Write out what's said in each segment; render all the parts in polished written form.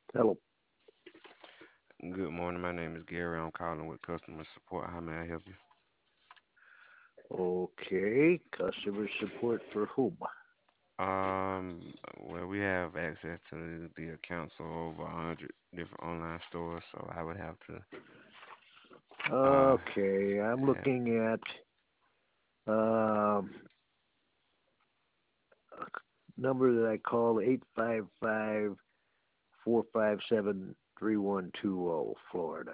Hello. Good morning. My name is Gary. I'm calling with customer support. How may I help you? Okay, customer support for whom? Well, we have access to the accounts of over 100 different online stores, so I would have to uh Okay, I'm have. looking at um, a number that I call 855-457-3120, Florida.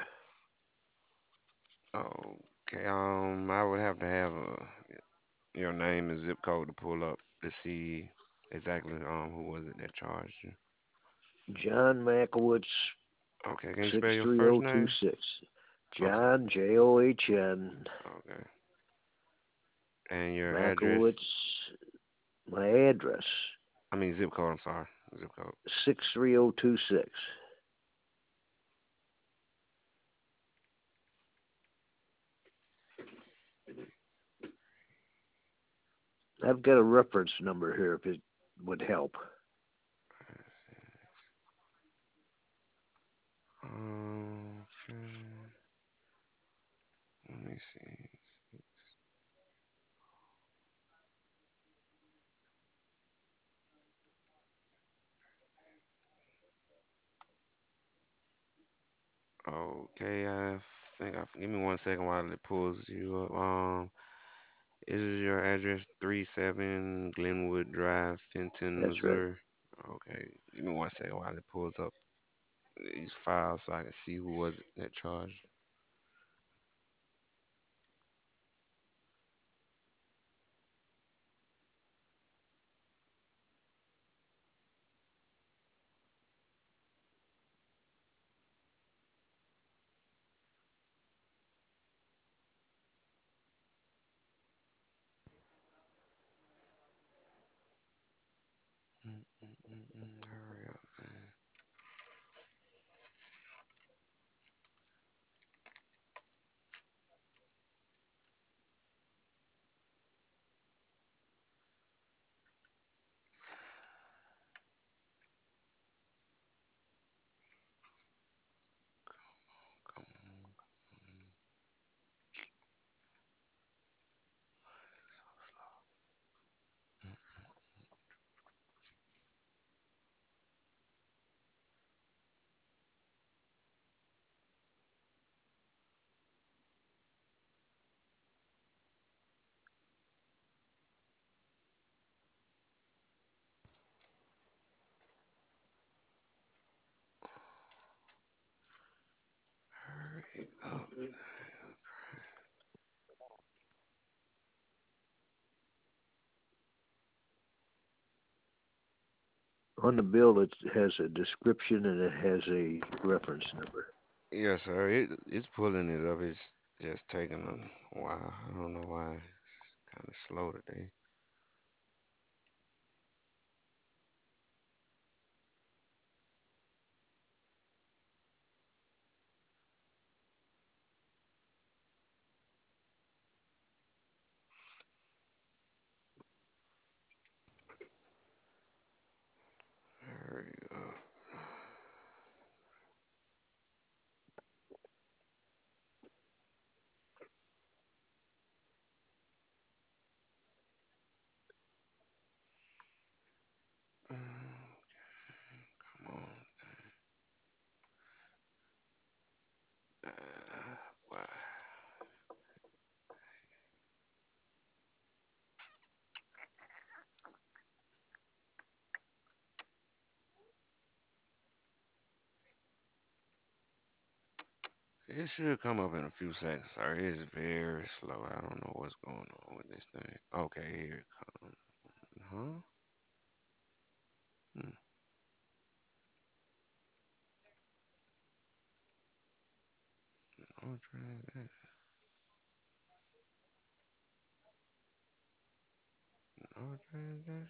Okay. I would have to have your name and zip code to pull up to see exactly who was it that charged you. John Makowitz, Okay. Can you spell your first name? 63026. I'm sorry. John, John, Okay. And your address? Makowitz, my address, I mean zip code. I'm sorry. Zip code. 63026. I've got a reference number here if it would help. Okay. Let me see. Okay, I think I give me 1 second while it pulls you up. Is your address 37 Glenwood Drive, Fenton, That's right. Missouri? Okay, give me 1 second while it pulls up these files so I can see who was it that charged. Hurry up, man. Come on, so slow. Hurry up. On the bill, it has a description and it has a reference number. Yes, sir. It's pulling it up. It's just taking a while. I don't know why. It's kind of slow today. Hurry up. Come on. Uh, why? It should come up in a few seconds, sir. It is very slow. I don't know what's going on with this thing. Okay, here it comes. Huh? Hmm. No transaction. No transaction.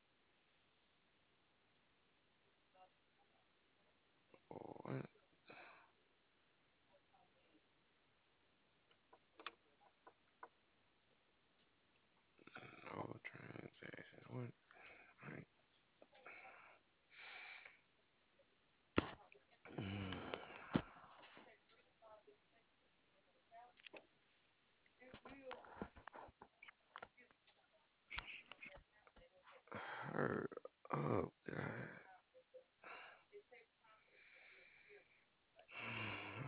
What? No transaction. What? Right.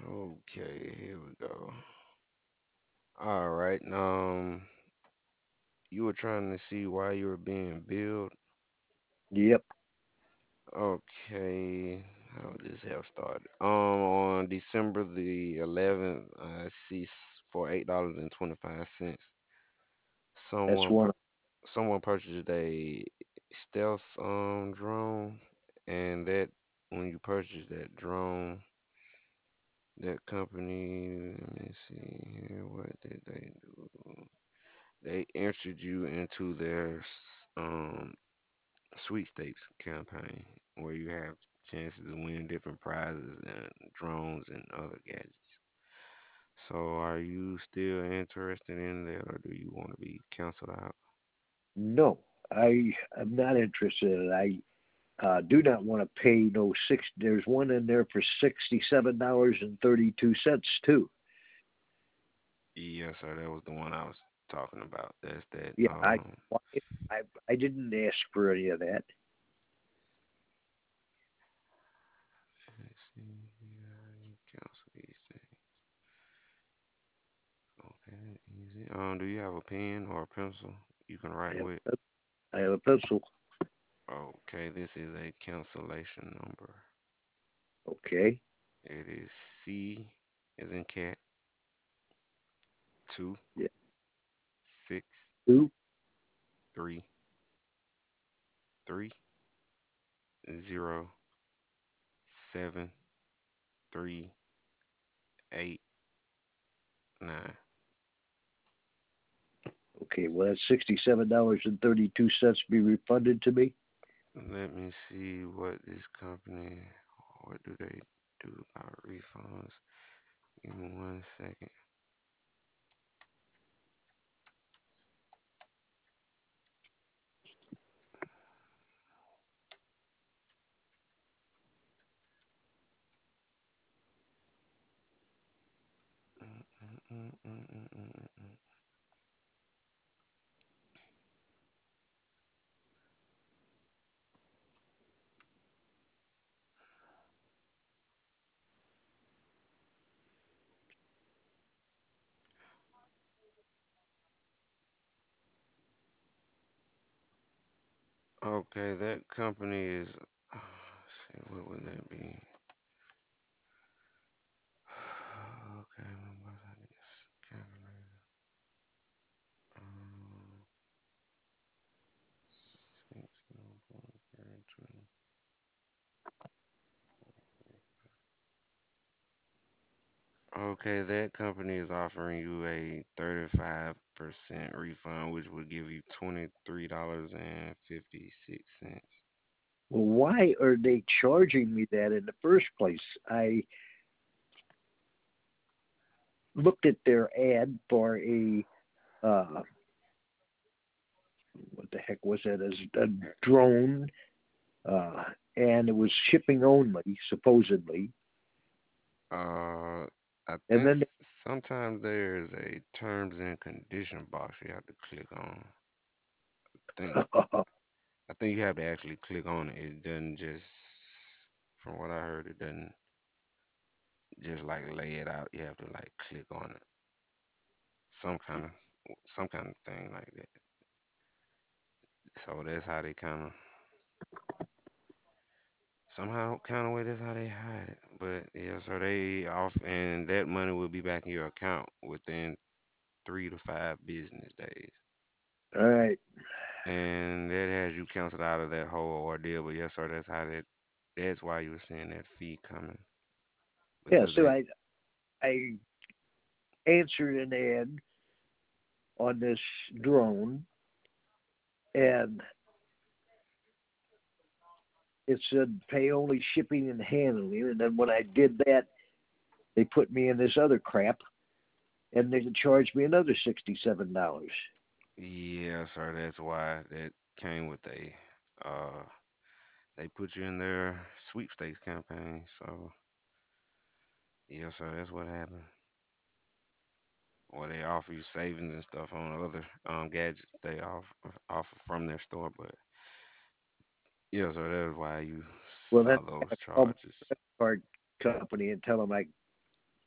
Okay, here we go. All right. You were trying to see why you were being billed. Yep, Okay. How would this have started? On December the 11th, I see for $8.25. that's Someone one. someone purchased a stealth drone, and that when you purchase that drone, that company, let me see here, what did they do? They entered you into their sweepstakes campaign where you have chances to win different prizes and drones and other gadgets. So, are you still interested in that, or do you want to be canceled out? No, I am not interested in it. I do not want to pay no six. There's one in there for $67.32 too. Yes, sir. That was the one I was talking about. That's that. Yeah, I I didn't ask for any of that. Let's see here. You cancel these things. Okay, that easy. Do you have a pen or a pencil you can I write have with? I have a pencil. Okay, this is a cancellation number. Okay, It is C as in cat, two, yeah, six, two. three, three, zero, 7, 3, 8, 9. Okay, well that's $67.32 be refunded to me. Let me see what this company, what do they do about refunds? Give me 1 second. Mm, mm, mm, mm, mm, mm, mm, mm. Okay, that company is, let's see, what would that be? Okay, what is this company? Um, 6, okay, that company is offering you a 35% refund, which would give you $23.56. Well, why are they charging me that in the first place? I looked at their ad for a uh, what the heck was that? As a drone, uh, and it was shipping only, supposedly. Uh, I And think then sometimes there's a terms and condition box you have to click on. Think I think you have to actually click on it. It doesn't just, from what I heard, it doesn't just like lay it out. You have to like click on it. Some kind of some kind of thing like that. So that's how they kind of somehow kind of way that's how they hide it. But yeah, so they off and that money will be back in your account within 3 to 5 business days. all right, And that has you canceled out of that whole ordeal. But yes, sir, that's why you were seeing that fee coming yeah. because So they I answered an ad on this drone, and it said pay only shipping and handling. And then when I did that, they put me in this other crap, and they charged me another $67. yeah, sir, that's why that came with uh they put you in their sweepstakes campaign. So yeah, sir, that's what happened. Or they offer you savings and stuff on other gadgets they offer from their store. But yeah, so that's why you Well, then saw I those gotta call my charges. credit card company and tell them I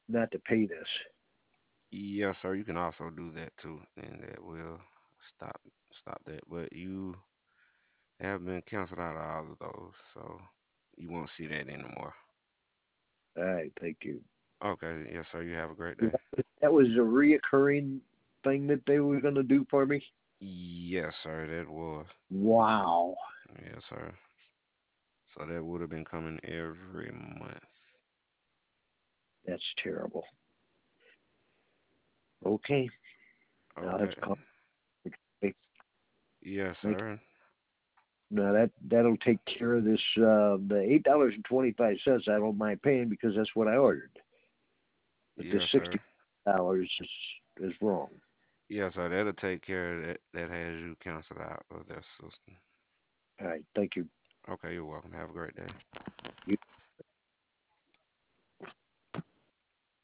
not to pay this. Yes, sir. You can also do that too, and that will stop stop that. But you have been canceled out of all of those, so you won't see that anymore. All right, thank you. Okay, yes, sir. You have a great Yeah, day. that was a reoccurring thing that they were going to do for me. Yes, sir. That was. Wow, Yes, sir. So that would have been coming every month. that's terrible. Okay, I'll have Okay. to call. Okay, Yes, thank sir. you. Now that'll take care of this. The $8.25 I don't mind paying because that's what I ordered. But the Yes, sir. $60 is wrong. Yes, sir. That'll take care of that. That has you canceled out of that system. All right, thank you. Okay, you're welcome. Have a great day. You